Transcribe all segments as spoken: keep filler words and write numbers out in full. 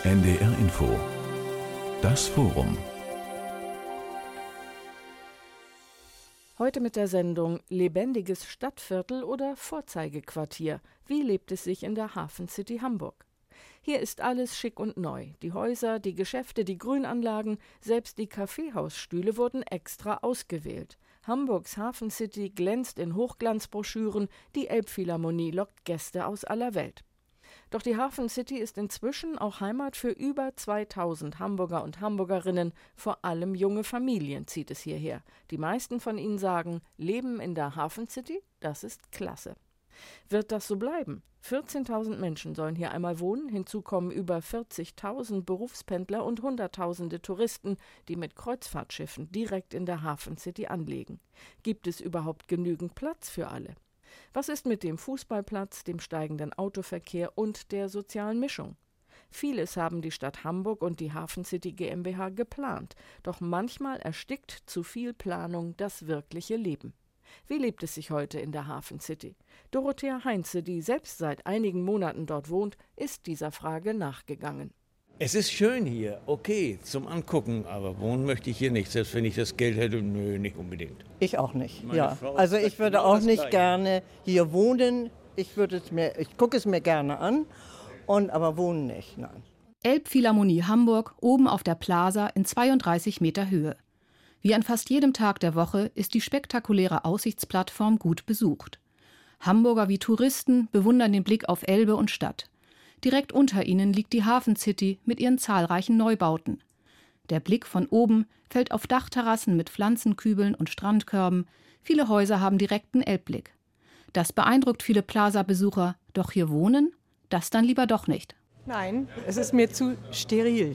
N D R Info. Das Forum. Heute mit der Sendung Lebendiges Stadtviertel oder Vorzeigequartier. Wie lebt es sich in der Hafen City Hamburg? Hier ist alles schick und neu. Die Häuser, die Geschäfte, die Grünanlagen, selbst die Kaffeehausstühle wurden extra ausgewählt. Hamburgs Hafen City glänzt in Hochglanzbroschüren, die Elbphilharmonie lockt Gäste aus aller Welt. Doch die Hafen City ist inzwischen auch Heimat für über zweitausend Hamburger und Hamburgerinnen, vor allem junge Familien zieht es hierher. Die meisten von ihnen sagen, Leben in der Hafen City, das ist klasse. Wird das so bleiben? vierzehntausend Menschen sollen hier einmal wohnen, hinzu kommen über vierzigtausend Berufspendler und Hunderttausende Touristen, die mit Kreuzfahrtschiffen direkt in der Hafen City anlegen. Gibt es überhaupt genügend Platz für alle? Was ist mit dem Fußballplatz, dem steigenden Autoverkehr und der sozialen Mischung? Vieles haben die Stadt Hamburg und die Hafen City GmbH geplant, doch manchmal erstickt zu viel Planung das wirkliche Leben. Wie lebt es sich heute in der Hafen City? Dorothea Heinze, die selbst seit einigen Monaten dort wohnt, ist dieser Frage nachgegangen. Es ist schön hier, okay, zum Angucken, aber wohnen möchte ich hier nicht. Selbst wenn ich das Geld hätte, nö, nicht unbedingt. Ich auch nicht, Meine ja. Frau Also ich würde genau auch das nicht Gleiche. gerne hier wohnen. Ich würde es mir, ich gucke es mir gerne an, und aber wohnen nicht, nein. Elbphilharmonie Hamburg, oben auf der Plaza in zweiunddreißig Meter Höhe. Wie an fast jedem Tag der Woche ist die spektakuläre Aussichtsplattform gut besucht. Hamburger wie Touristen bewundern den Blick auf Elbe und Stadt. Direkt unter ihnen liegt die Hafen City mit ihren zahlreichen Neubauten. Der Blick von oben fällt auf Dachterrassen mit Pflanzenkübeln und Strandkörben. Viele Häuser haben direkten Elbblick. Das beeindruckt viele Plaza-Besucher, doch hier wohnen? Das dann lieber doch nicht. Nein, es ist mir zu steril.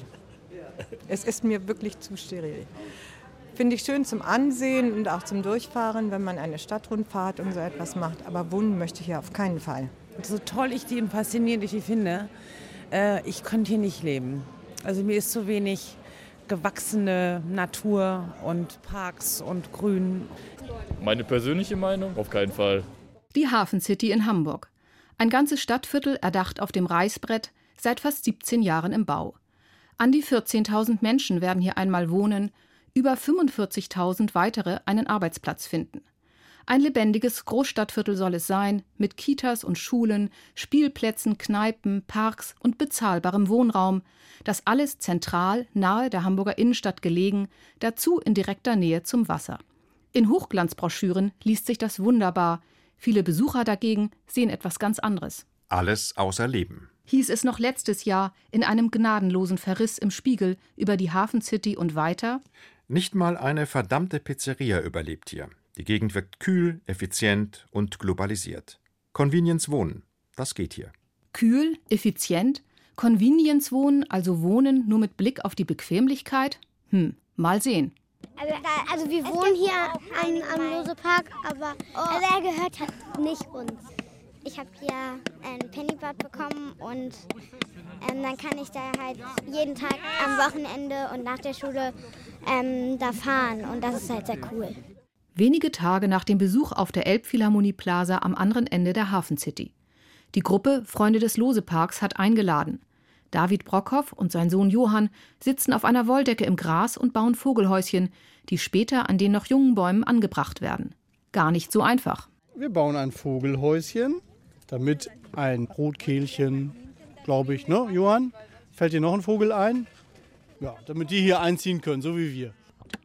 Es ist mir wirklich zu steril. Finde ich schön zum Ansehen und auch zum Durchfahren, wenn man eine Stadtrundfahrt und so etwas macht. Aber wohnen möchte ich hier auf keinen Fall. So toll ich die und faszinierend ich die finde, äh, ich könnte hier nicht leben. Also mir ist zu wenig gewachsene Natur und Parks und Grün. Meine persönliche Meinung? Auf keinen Fall. Die Hafen City in Hamburg. Ein ganzes Stadtviertel erdacht auf dem Reißbrett, seit fast siebzehn Jahren im Bau. An die vierzehntausend Menschen werden hier einmal wohnen, über fünfundvierzigtausend weitere einen Arbeitsplatz finden. Ein lebendiges Großstadtviertel soll es sein, mit Kitas und Schulen, Spielplätzen, Kneipen, Parks und bezahlbarem Wohnraum. Das alles zentral, nahe der Hamburger Innenstadt gelegen, dazu in direkter Nähe zum Wasser. In Hochglanzbroschüren liest sich das wunderbar. Viele Besucher dagegen sehen etwas ganz anderes. Alles außer Leben. Hieß es noch letztes Jahr in einem gnadenlosen Verriss im Spiegel über die Hafen City und weiter: Nicht mal eine verdammte Pizzeria überlebt hier. Die Gegend wirkt kühl, effizient und globalisiert. Convenience Wohnen, das geht hier. Kühl, effizient, Convenience Wohnen, also Wohnen nur mit Blick auf die Bequemlichkeit? Hm, mal sehen. Also, also wir wohnen hier am, am Losepark, aber also er gehört halt nicht uns. Ich habe hier ein Pennybad bekommen und ähm, dann kann ich da halt jeden Tag am Wochenende und nach der Schule ähm, da fahren und das ist halt sehr cool. Wenige Tage nach dem Besuch auf der Elbphilharmonie Plaza am anderen Ende der Hafen City. Die Gruppe Freunde des Loseparks hat eingeladen. David Brockhoff und sein Sohn Johann sitzen auf einer Wolldecke im Gras und bauen Vogelhäuschen, die später an den noch jungen Bäumen angebracht werden. Gar nicht so einfach. Wir bauen ein Vogelhäuschen, damit ein Rotkehlchen, glaube ich, ne, Johann? Fällt dir noch ein Vogel ein? Ja, damit die hier einziehen können, so wie wir.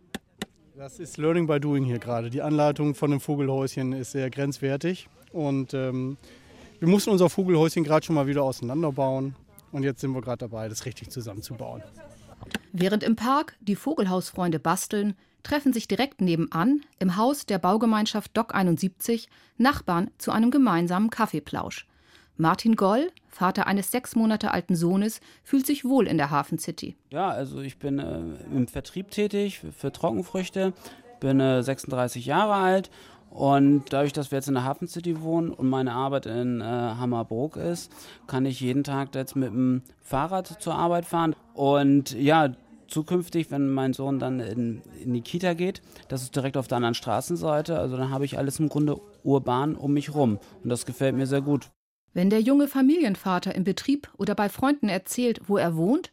Das ist Learning by Doing hier gerade. Die Anleitung von dem Vogelhäuschen ist sehr grenzwertig. Und ähm, wir mussten unser Vogelhäuschen gerade schon mal wieder auseinanderbauen. Und jetzt sind wir gerade dabei, das richtig zusammenzubauen. Während im Park die Vogelhausfreunde basteln, treffen sich direkt nebenan, im Haus der Baugemeinschaft Dock einundsiebzig, Nachbarn zu einem gemeinsamen Kaffeeplausch. Martin Goll, Vater eines sechs Monate alten Sohnes, fühlt sich wohl in der Hafen City. Ja, also ich bin äh, im Vertrieb tätig für, für Trockenfrüchte, bin äh, sechsunddreißig Jahre alt und dadurch, dass wir jetzt in der Hafen City wohnen und meine Arbeit in äh, Hammerbrook ist, kann ich jeden Tag jetzt mit dem Fahrrad zur Arbeit fahren und ja, zukünftig, wenn mein Sohn dann in, in die Kita geht, das ist direkt auf der anderen Straßenseite, also dann habe ich alles im Grunde urban um mich rum und das gefällt mir sehr gut. Wenn der junge Familienvater im Betrieb oder bei Freunden erzählt, wo er wohnt,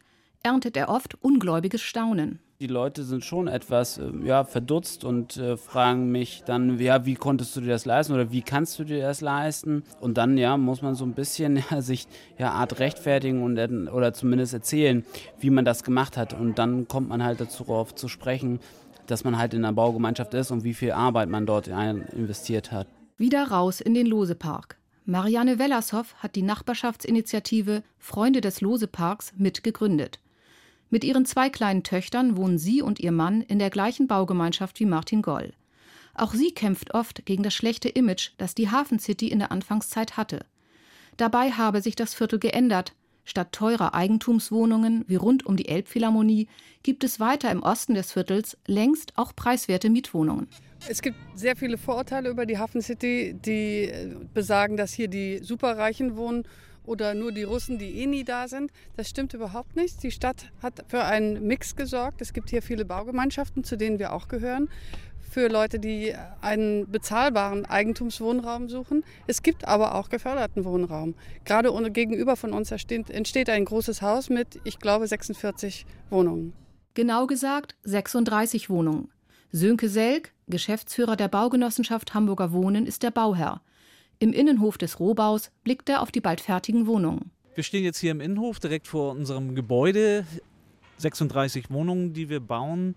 erntet er oft ungläubiges Staunen. Die Leute sind schon etwas äh, ja, verdutzt und äh, fragen mich dann, ja, wie konntest du dir das leisten oder wie kannst du dir das leisten? Und dann ja, muss man so ein bisschen ja, sich ja, Art rechtfertigen und, oder zumindest erzählen, wie man das gemacht hat. Und dann kommt man halt dazu darauf zu sprechen, dass man halt in einer Baugemeinschaft ist und wie viel Arbeit man dort investiert hat. Wieder raus in den Losepark. Marianne Wellershoff hat die Nachbarschaftsinitiative Freunde des Loseparks mitgegründet. Mit ihren zwei kleinen Töchtern wohnen sie und ihr Mann in der gleichen Baugemeinschaft wie Martin Goll. Auch sie kämpft oft gegen das schlechte Image, das die Hafen City in der Anfangszeit hatte. Dabei habe sich das Viertel geändert. Statt teurer Eigentumswohnungen wie rund um die Elbphilharmonie gibt es weiter im Osten des Viertels längst auch preiswerte Mietwohnungen. Es gibt sehr viele Vorurteile über die Hafen City, die besagen, dass hier die Superreichen wohnen oder nur die Russen, die eh nie da sind. Das stimmt überhaupt nicht. Die Stadt hat für einen Mix gesorgt. Es gibt hier viele Baugemeinschaften, zu denen wir auch gehören, für Leute, die einen bezahlbaren Eigentumswohnraum suchen. Es gibt aber auch geförderten Wohnraum. Gerade gegenüber von uns entsteht ein großes Haus mit, ich glaube, sechsundvierzig Wohnungen. Genau gesagt sechsunddreißig Wohnungen. Sönke Selk, Geschäftsführer der Baugenossenschaft Hamburger Wohnen, ist der Bauherr. Im Innenhof des Rohbaus blickt er auf die bald fertigen Wohnungen. Wir stehen jetzt hier im Innenhof, direkt vor unserem Gebäude. sechsunddreißig Wohnungen, die wir bauen.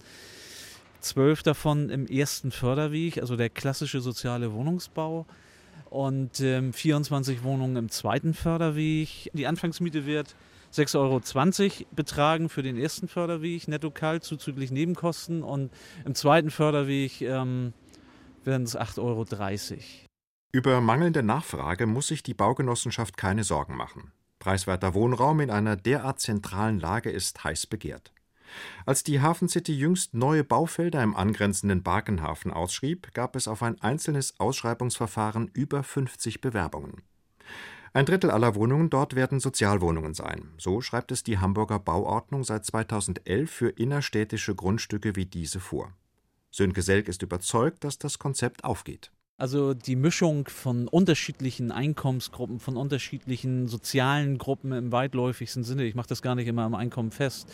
Zwölf davon im ersten Förderweg, also der klassische soziale Wohnungsbau. Und ähm, vierundzwanzig Wohnungen im zweiten Förderweg. Die Anfangsmiete wird sechs Euro zwanzig betragen für den ersten Förderweg, netto kalt, zuzüglich Nebenkosten. Und im zweiten Förderweg ähm, werden es acht Euro dreißig. Über mangelnde Nachfrage muss sich die Baugenossenschaft keine Sorgen machen. Preiswerter Wohnraum in einer derart zentralen Lage ist heiß begehrt. Als die Hafen City jüngst neue Baufelder im angrenzenden Barkenhafen ausschrieb, gab es auf ein einzelnes Ausschreibungsverfahren über fünfzig Bewerbungen. Ein Drittel aller Wohnungen dort werden Sozialwohnungen sein. So schreibt es die Hamburger Bauordnung seit zweitausendelf für innerstädtische Grundstücke wie diese vor. Sönke Selk ist überzeugt, dass das Konzept aufgeht. Also die Mischung von unterschiedlichen Einkommensgruppen, von unterschiedlichen sozialen Gruppen im weitläufigsten Sinne, ich mache das gar nicht immer am Einkommen fest,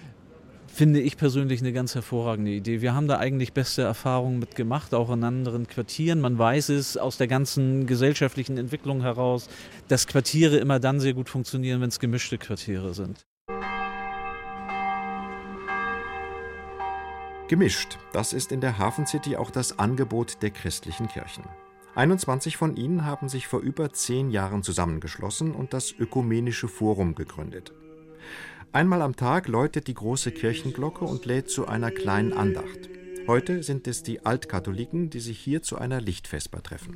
finde ich persönlich eine ganz hervorragende Idee. Wir haben da eigentlich beste Erfahrungen mit gemacht, auch in anderen Quartieren. Man weiß es aus der ganzen gesellschaftlichen Entwicklung heraus, dass Quartiere immer dann sehr gut funktionieren, wenn es gemischte Quartiere sind. Gemischt, das ist in der Hafen City auch das Angebot der christlichen Kirchen. einundzwanzig von ihnen haben sich vor über zehn Jahren zusammengeschlossen und das Ökumenische Forum gegründet. Einmal am Tag läutet die große Kirchenglocke und lädt zu einer kleinen Andacht. Heute sind es die Altkatholiken, die sich hier zu einer Lichtvesper treffen.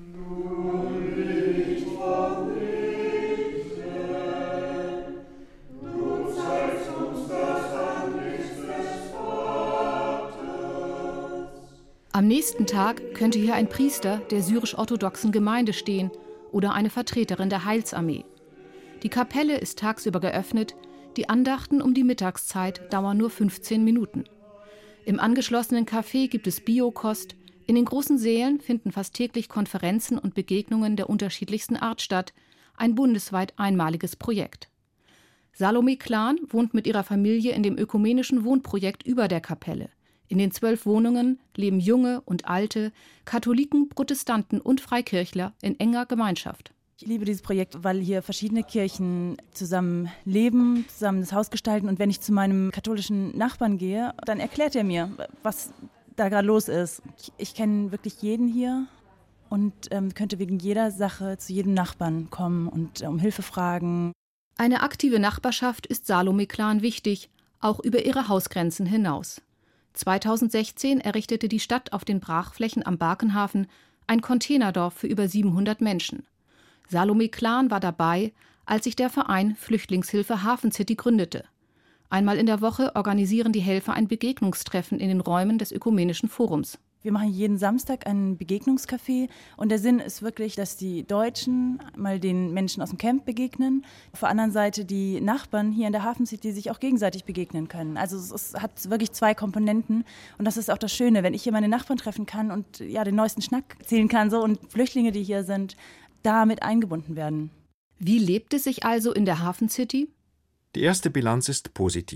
Am nächsten Tag könnte hier ein Priester der syrisch-orthodoxen Gemeinde stehen oder eine Vertreterin der Heilsarmee. Die Kapelle ist tagsüber geöffnet, die Andachten um die Mittagszeit dauern nur fünfzehn Minuten. Im angeschlossenen Café gibt es Biokost, in den großen Sälen finden fast täglich Konferenzen und Begegnungen der unterschiedlichsten Art statt, ein bundesweit einmaliges Projekt. Salome Klan wohnt mit ihrer Familie in dem ökumenischen Wohnprojekt über der Kapelle. In den zwölf Wohnungen leben Junge und Alte, Katholiken, Protestanten und Freikirchler in enger Gemeinschaft. Ich liebe dieses Projekt, weil hier verschiedene Kirchen zusammen leben, zusammen das Haus gestalten. Und wenn ich zu meinem katholischen Nachbarn gehe, dann erklärt er mir, was da gerade los ist. Ich, ich kenne wirklich jeden hier und ähm, könnte wegen jeder Sache zu jedem Nachbarn kommen und äh, um Hilfe fragen. Eine aktive Nachbarschaft ist Salome Klan wichtig, auch über ihre Hausgrenzen hinaus. zweitausendsechzehn errichtete die Stadt auf den Brachflächen am Barkenhafen ein Containerdorf für über siebenhundert Menschen. Salome Klan war dabei, als sich der Verein Flüchtlingshilfe Hafen City gründete. Einmal in der Woche organisieren die Helfer ein Begegnungstreffen in den Räumen des Ökumenischen Forums. Wir machen jeden Samstag ein Begegnungscafé und der Sinn ist wirklich, dass die Deutschen mal den Menschen aus dem Camp begegnen. Auf der anderen Seite die Nachbarn hier in der Hafen City sich auch gegenseitig begegnen können. Also es ist, hat wirklich zwei Komponenten und das ist auch das Schöne, wenn ich hier meine Nachbarn treffen kann und ja den neuesten Schnack erzählen kann so und Flüchtlinge, die hier sind, damit eingebunden werden. Wie lebt es sich also in der Hafen City? Die erste Bilanz ist positiv.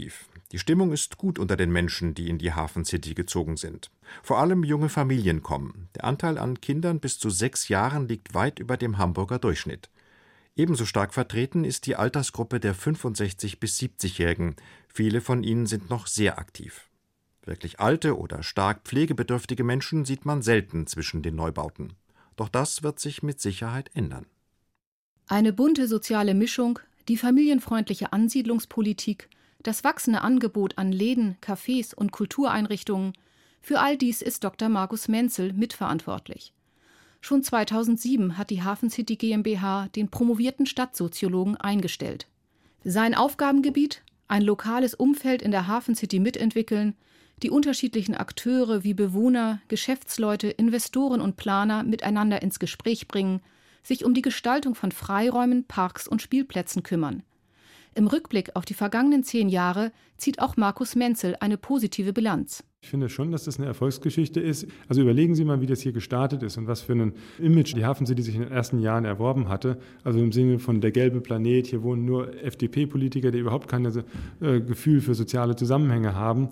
Die Stimmung ist gut unter den Menschen, die in die Hafen City gezogen sind. Vor allem junge Familien kommen. Der Anteil an Kindern bis zu sechs Jahren liegt weit über dem Hamburger Durchschnitt. Ebenso stark vertreten ist die Altersgruppe der fünfundsechzig- bis siebzigjährigen. Viele von ihnen sind noch sehr aktiv. Wirklich alte oder stark pflegebedürftige Menschen sieht man selten zwischen den Neubauten. Doch das wird sich mit Sicherheit ändern. Eine bunte soziale Mischung, die familienfreundliche Ansiedlungspolitik, das wachsende Angebot an Läden, Cafés und Kultureinrichtungen, für all dies ist Doktor Markus Menzel mitverantwortlich. Schon zweitausendsieben hat die Hafen City GmbH den promovierten Stadtsoziologen eingestellt. Sein Aufgabengebiet: ein lokales Umfeld in der Hafen City mitentwickeln, die unterschiedlichen Akteure wie Bewohner, Geschäftsleute, Investoren und Planer miteinander ins Gespräch bringen, sich um die Gestaltung von Freiräumen, Parks und Spielplätzen kümmern. Im Rückblick auf die vergangenen zehn Jahre zieht auch Markus Menzel eine positive Bilanz. Ich finde schon, dass das eine Erfolgsgeschichte ist. Also überlegen Sie mal, wie das hier gestartet ist und was für ein Image die Hafen City sich in den ersten Jahren erworben hatte. Also im Sinne von der gelbe Planet, hier wohnen nur F D P-Politiker, die überhaupt kein äh, Gefühl für soziale Zusammenhänge haben.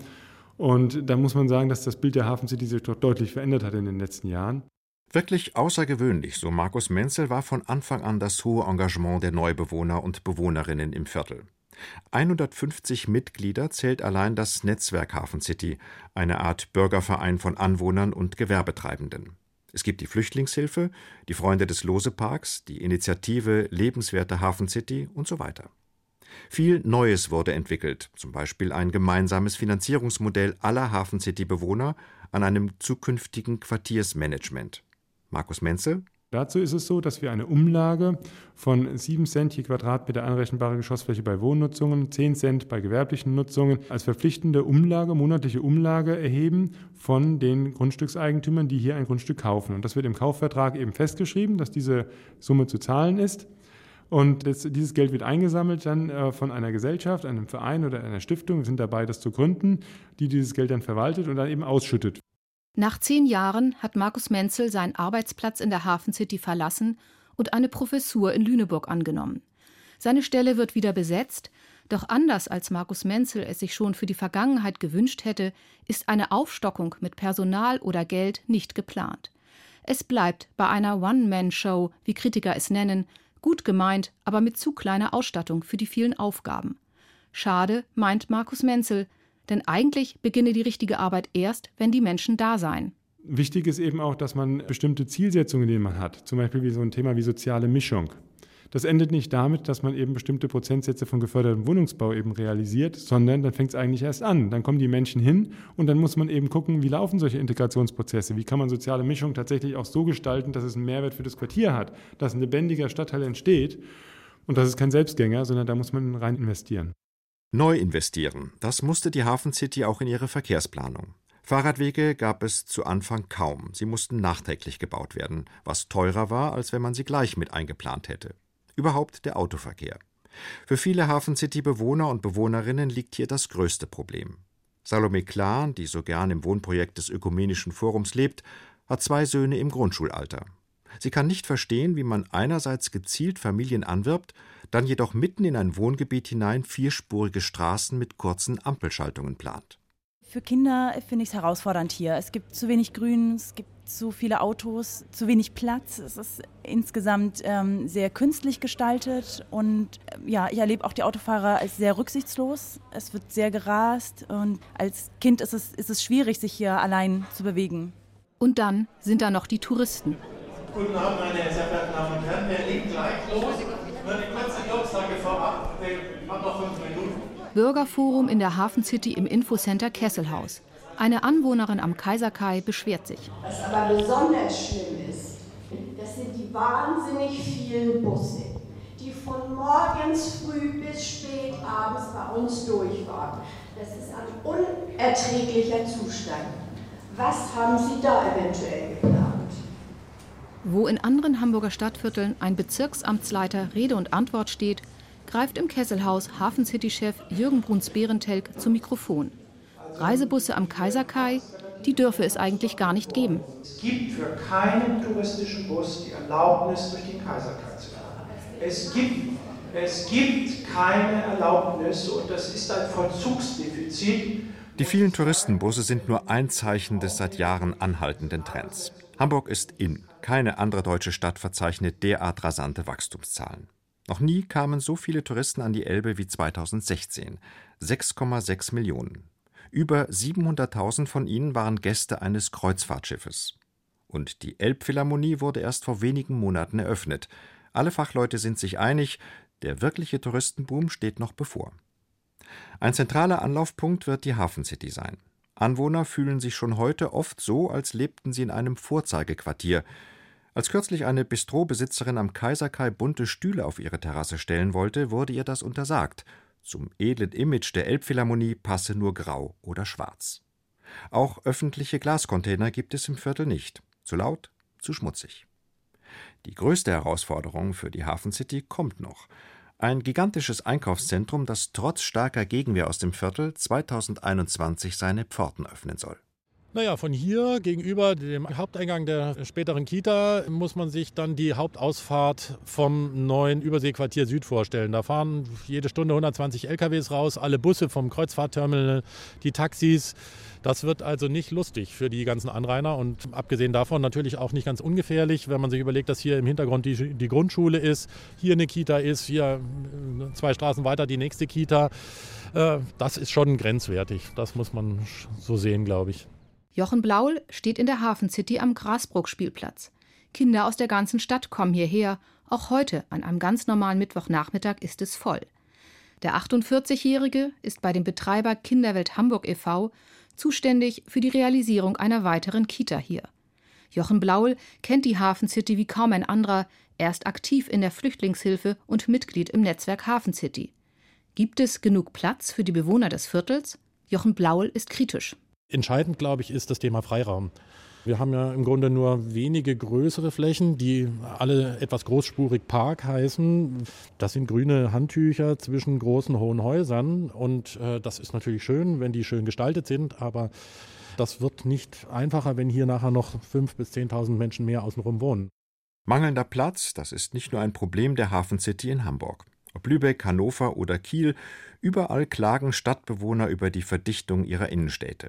Und da muss man sagen, dass das Bild der Hafen City sich doch deutlich verändert hat in den letzten Jahren. Wirklich außergewöhnlich, so Markus Menzel, war von Anfang an das hohe Engagement der Neubewohner und Bewohnerinnen im Viertel. hundertfünfzig Mitglieder zählt allein das Netzwerk Hafen City, eine Art Bürgerverein von Anwohnern und Gewerbetreibenden. Es gibt die Flüchtlingshilfe, die Freunde des Lose-Parks, die Initiative Lebenswerte Hafen City und so weiter. Viel Neues wurde entwickelt, zum Beispiel ein gemeinsames Finanzierungsmodell aller Hafen City-Bewohner an einem zukünftigen Quartiersmanagement. Markus Menzel: Dazu ist es so, dass wir eine Umlage von sieben Cent je Quadratmeter anrechenbare Geschossfläche bei Wohnnutzungen, zehn Cent bei gewerblichen Nutzungen als verpflichtende Umlage, monatliche Umlage erheben von den Grundstückseigentümern, die hier ein Grundstück kaufen. Und das wird im Kaufvertrag eben festgeschrieben, dass diese Summe zu zahlen ist. Und das, dieses Geld wird eingesammelt dann äh, von einer Gesellschaft, einem Verein oder einer Stiftung, wir sind dabei, das zu gründen, die dieses Geld dann verwaltet und dann eben ausschüttet. Nach zehn Jahren hat Markus Menzel seinen Arbeitsplatz in der Hafen City verlassen und eine Professur in Lüneburg angenommen. Seine Stelle wird wieder besetzt, doch anders als Markus Menzel es sich schon für die Vergangenheit gewünscht hätte, ist eine Aufstockung mit Personal oder Geld nicht geplant. Es bleibt bei einer One-Man-Show, wie Kritiker es nennen, gut gemeint, aber mit zu kleiner Ausstattung für die vielen Aufgaben. Schade, meint Markus Menzel, denn eigentlich beginne die richtige Arbeit erst, wenn die Menschen da seien. Wichtig ist eben auch, dass man bestimmte Zielsetzungen, die man hat, zum Beispiel wie so ein Thema wie soziale Mischung. Das endet nicht damit, dass man eben bestimmte Prozentsätze von gefördertem Wohnungsbau eben realisiert, sondern dann fängt es eigentlich erst an. Dann kommen die Menschen hin und dann muss man eben gucken, wie laufen solche Integrationsprozesse, wie kann man soziale Mischung tatsächlich auch so gestalten, dass es einen Mehrwert für das Quartier hat, dass ein lebendiger Stadtteil entsteht und das ist kein Selbstgänger, sondern da muss man rein investieren. Neu investieren, das musste die Hafen City auch in ihre Verkehrsplanung. Fahrradwege gab es zu Anfang kaum, sie mussten nachträglich gebaut werden, was teurer war, als wenn man sie gleich mit eingeplant hätte. Überhaupt der Autoverkehr. Für viele Hafen City-Bewohner und Bewohnerinnen liegt hier das größte Problem. Salome Klar, die so gern im Wohnprojekt des Ökumenischen Forums lebt, hat zwei Söhne im Grundschulalter. Sie kann nicht verstehen, wie man einerseits gezielt Familien anwirbt, dann jedoch mitten in ein Wohngebiet hinein vierspurige Straßen mit kurzen Ampelschaltungen plant. Für Kinder finde ich es herausfordernd hier. Es gibt zu wenig Grün, es gibt zu viele Autos, zu wenig Platz. Es ist insgesamt ähm, sehr künstlich gestaltet und äh, ja, ich erlebe auch die Autofahrer als sehr rücksichtslos. Es wird sehr gerast und als Kind ist es, ist es schwierig, sich hier allein zu bewegen. Und dann sind da noch die Touristen. Guten Abend, meine sehr verehrten Damen und Herren. Wir legen gleich los. Nur eine kurze Durchsage vorab. Wir haben noch fünf Minuten. Bürgerforum in der Hafen City im Infocenter Kesselhaus. Eine Anwohnerin am Kaiserkai beschwert sich. Was aber besonders schlimm ist, das sind die wahnsinnig vielen Busse, die von morgens früh bis spät abends bei uns durchfahren. Das ist ein unerträglicher Zustand. Was haben Sie da eventuell geplant? Wo in anderen Hamburger Stadtvierteln ein Bezirksamtsleiter Rede und Antwort steht, greift im Kesselhaus Hafen City-Chef Jürgen Bruns-Behrentelk zum Mikrofon. Reisebusse am Kaiserkai, die dürfe es eigentlich gar nicht geben. Es gibt für keinen touristischen Bus die Erlaubnis, durch den Kaiserkai zu fahren. Es gibt Es gibt keine Erlaubnis und das ist ein Vollzugsdefizit. Die vielen Touristenbusse sind nur ein Zeichen des seit Jahren anhaltenden Trends. Hamburg ist in. Keine andere deutsche Stadt verzeichnet derart rasante Wachstumszahlen. Noch nie kamen so viele Touristen an die Elbe wie zweitausendsechzehn. sechs Komma sechs Millionen. Über siebenhunderttausend von ihnen waren Gäste eines Kreuzfahrtschiffes. Und die Elbphilharmonie wurde erst vor wenigen Monaten eröffnet. Alle Fachleute sind sich einig, der wirkliche Touristenboom steht noch bevor. Ein zentraler Anlaufpunkt wird die Hafencity sein. Anwohner fühlen sich schon heute oft so, als lebten sie in einem Vorzeigequartier. Als kürzlich eine Bistrobesitzerin am Kaiserkai bunte Stühle auf ihre Terrasse stellen wollte, wurde ihr das untersagt. Zum edlen Image der Elbphilharmonie passe nur grau oder schwarz. Auch öffentliche Glascontainer gibt es im Viertel nicht. Zu laut, zu schmutzig. Die größte Herausforderung für die Hafencity kommt noch. Ein gigantisches Einkaufszentrum, das trotz starker Gegenwehr aus dem Viertel zweitausendeinundzwanzig seine Pforten öffnen soll. Naja, von hier gegenüber dem Haupteingang der späteren Kita muss man sich dann die Hauptausfahrt vom neuen Überseequartier Süd vorstellen. Da fahren jede Stunde hundertzwanzig L K Ws raus, alle Busse vom Kreuzfahrtterminal, die Taxis. Das wird also nicht lustig für die ganzen Anrainer und abgesehen davon natürlich auch nicht ganz ungefährlich, wenn man sich überlegt, dass hier im Hintergrund die, die Grundschule ist, hier eine Kita ist, hier zwei Straßen weiter die nächste Kita. Das ist schon grenzwertig, das muss man so sehen, glaube ich. Jochen Blaul steht in der Hafencity am Grasbrook-Spielplatz. Kinder aus der ganzen Stadt kommen hierher. Auch heute, an einem ganz normalen Mittwochnachmittag, ist es voll. Der achtundvierzigjährige ist bei dem Betreiber Kinderwelt Hamburg e V zuständig für die Realisierung einer weiteren Kita hier. Jochen Blaul kennt die Hafencity wie kaum ein anderer. Er ist aktiv in der Flüchtlingshilfe und Mitglied im Netzwerk Hafencity. Gibt es genug Platz für die Bewohner des Viertels? Jochen Blaul ist kritisch. Entscheidend, glaube ich, ist das Thema Freiraum. Wir haben ja im Grunde nur wenige größere Flächen, die alle etwas großspurig Park heißen. Das sind grüne Handtücher zwischen großen, hohen Häusern. Und äh, das ist natürlich schön, wenn die schön gestaltet sind. Aber das wird nicht einfacher, wenn hier nachher noch fünftausend bis zehntausend Menschen mehr außenrum wohnen. Mangelnder Platz, das ist nicht nur ein Problem der Hafencity in Hamburg. Ob Lübeck, Hannover oder Kiel, überall klagen Stadtbewohner über die Verdichtung ihrer Innenstädte.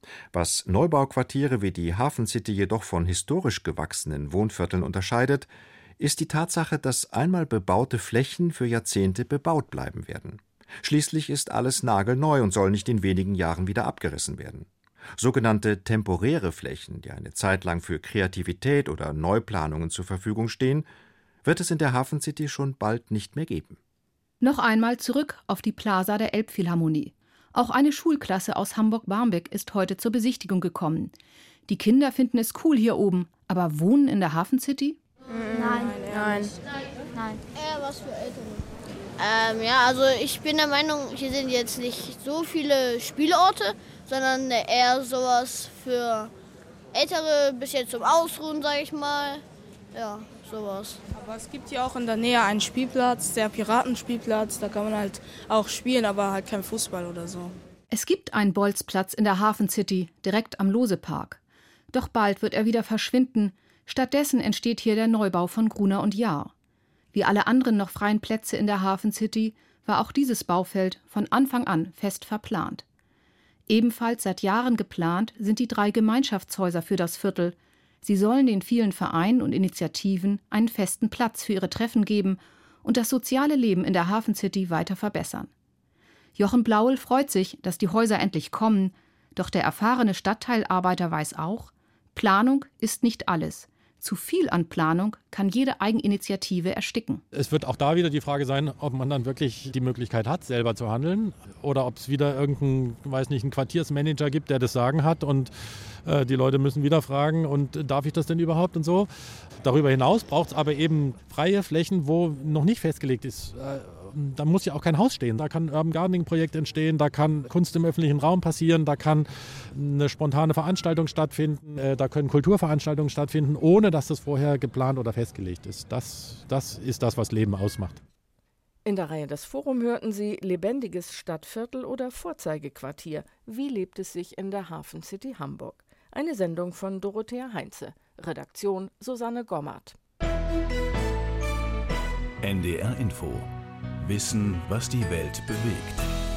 Was Neubauquartiere wie die Hafencity jedoch von historisch gewachsenen Wohnvierteln unterscheidet, ist die Tatsache, dass einmal bebaute Flächen für Jahrzehnte bebaut bleiben werden. Schließlich ist alles nagelneu und soll nicht in wenigen Jahren wieder abgerissen werden. Sogenannte temporäre Flächen, die eine Zeit lang für Kreativität oder Neuplanungen zur Verfügung stehen, wird es in der Hafencity schon bald nicht mehr geben. Noch einmal zurück auf die Plaza der Elbphilharmonie. Auch eine Schulklasse aus Hamburg-Barmbek ist heute zur Besichtigung gekommen. Die Kinder finden es cool hier oben, aber wohnen in der Hafencity? Nein. Nein. Nein. Eher was für Ältere. Ähm, ja, also ich bin der Meinung, hier sind jetzt nicht so viele Spielorte, sondern eher sowas für Ältere, bis jetzt zum Ausruhen, sag ich mal. Ja, sowas. Aber es gibt hier auch in der Nähe einen Spielplatz, der Piratenspielplatz. Da kann man halt auch spielen, aber halt kein Fußball oder so. Es gibt einen Bolzplatz in der Hafencity, direkt am Losepark. Doch bald wird er wieder verschwinden. Stattdessen entsteht hier der Neubau von Gruner und Jahr. Wie alle anderen noch freien Plätze in der Hafencity war auch dieses Baufeld von Anfang an fest verplant. Ebenfalls seit Jahren geplant sind die drei Gemeinschaftshäuser für das Viertel. Sie sollen den vielen Vereinen und Initiativen einen festen Platz für ihre Treffen geben und das soziale Leben in der Hafencity weiter verbessern. Jochen Blaul freut sich, dass die Häuser endlich kommen, doch der erfahrene Stadtteilarbeiter weiß auch, Planung ist nicht alles. Zu viel an Planung kann jede Eigeninitiative ersticken. Es wird auch da wieder die Frage sein, ob man dann wirklich die Möglichkeit hat, selber zu handeln oder ob es wieder irgendeinen, weiß nicht, einen Quartiersmanager gibt, der das Sagen hat und äh, die Leute müssen wieder fragen, und darf ich das denn überhaupt und so. Darüber hinaus braucht es aber eben freie Flächen, wo noch nicht festgelegt ist. Äh, Da muss ja auch kein Haus stehen. Da kann ein Urban Gardening-Projekt entstehen, da kann Kunst im öffentlichen Raum passieren, da kann eine spontane Veranstaltung stattfinden, äh, da können Kulturveranstaltungen stattfinden, ohne dass das vorher geplant oder festgelegt ist. Das, das ist das, was Leben ausmacht. In der Reihe Das Forum hörten Sie lebendiges Stadtviertel oder Vorzeigequartier. Wie lebt es sich in der Hafencity Hamburg? Eine Sendung von Dorothea Heinze. Redaktion Susanne Gommert. N D R Info Wissen, was die Welt bewegt.